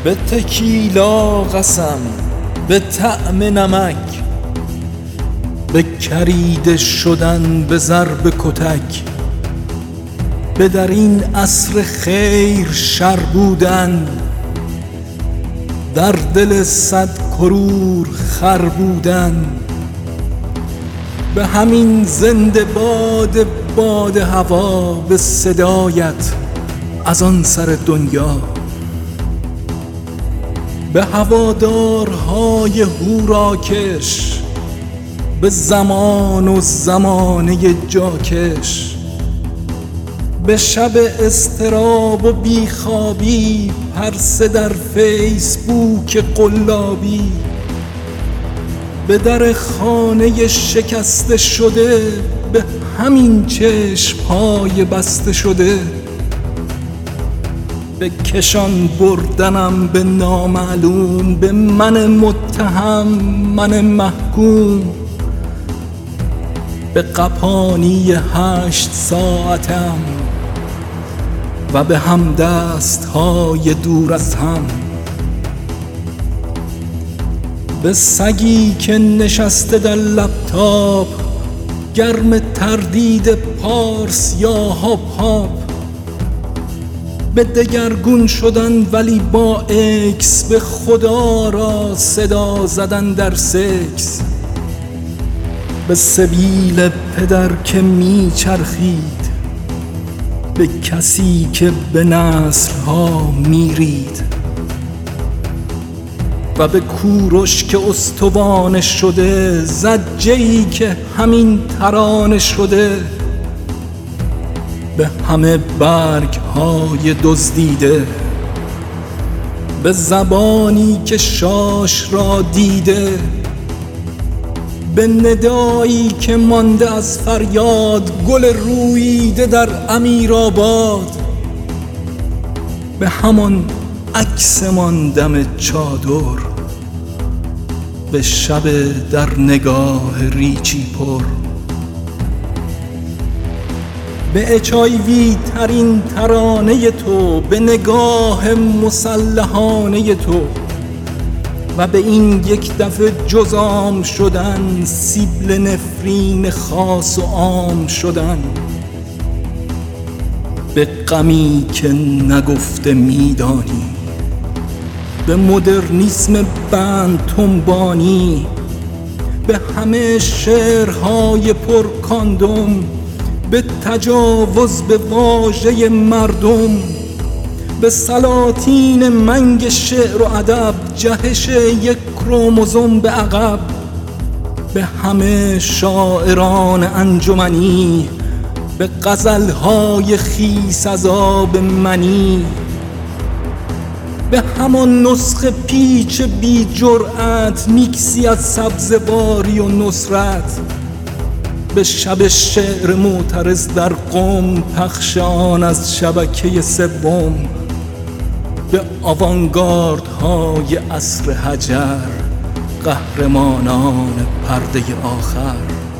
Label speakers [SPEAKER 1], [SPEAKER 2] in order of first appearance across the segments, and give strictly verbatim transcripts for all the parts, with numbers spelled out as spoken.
[SPEAKER 1] به تکیلا قسم، به طعم نمک، به کریده شدن به ضرب کتک، به در این عصر خیر شر بودن، در دل صد کرور خر بودن، به همین زنده باد باد هوا، به صدایت از آن سر دنیا، به هوادارهای هوراکش، به زمان و زمانه جاکش، به شب اضطراب و بیخوابی، پرسه در فیسبوک قلابی، به در خانه شکسته شده، به همین چشم‌های بسته شده، به کشان بردنم به نامعلوم، به من متهم من محکوم، به قپانی هشت ساعتم و به همدست‌های دور از هم، به سگی که نشسته در لپتاپ، گرم تردید پارس یا هاپ هاپ، به دگرگون شدن ولی با اکس، به خدا را صدا زدن در سکس، به سبیل پدر که می چرخید، به کسی که به نسل‌ها میرید، و به کوروش که استوانه شده، زجه‌ای که همین ترانه شده، به همه برگ‌های دزدیده، به زبانی که شاش را دیده، به ندایی که مانده از فریاد، گل روییده در امیرآباد، به همان عکسمان دم چادر، به شب در نگاه ریچی پر، به اچ آی وی ترین ترانه تو، به نگاه مسلحانه تو، و به این یک دفعه جزام شدن، سیبل نفرین خاص و عام شدن، به غمی که نگفته میدانی، به مدرنیسم بند تنبانی، به همه شعرهای پر کاندوم، به تجاوز به واژه مردم، به سلاطین منگ شعر و ادب، جهش یک کروموزوم به عقب، به همه شاعران انجمنی، به غزلهای خیس از آب منی، به همان نسخه پیچ بی جرأت، میکسی از سبزواری و نصرت، به شب شعر معترض در قم، پخش آن از شبکه سوم، به آوانگاردهای عصر حجر، قهرمانان پرده آخر،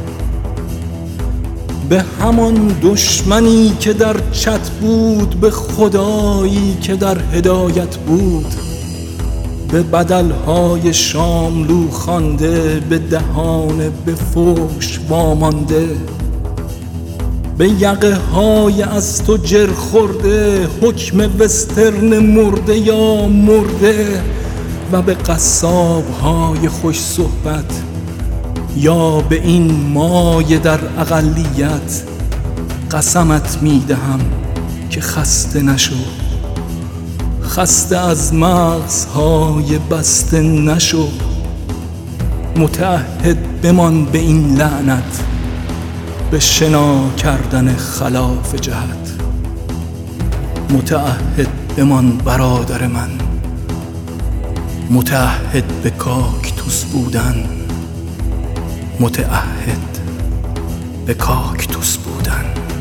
[SPEAKER 1] به همان دشمنی که در چت بود، به خدایی که در هدایت بود، به بدلهای شاملو خوانده، به دهان به فحش وامانده، به یقه های از تو جر خورده، حکم وسترن مرده یا مرده، و به قصاب های خوش صحبت، یا به این مایه در اقلیت، قسمت میدهم که خسته نشو، خسته از مغزهای بسته نشو، متعهد بمان به این لعنت، به شنا کردن خلاف جهت، متعهد بمان برادر من، متعهد به کاکتوس بودن، متعهد به کاکتوس بودن.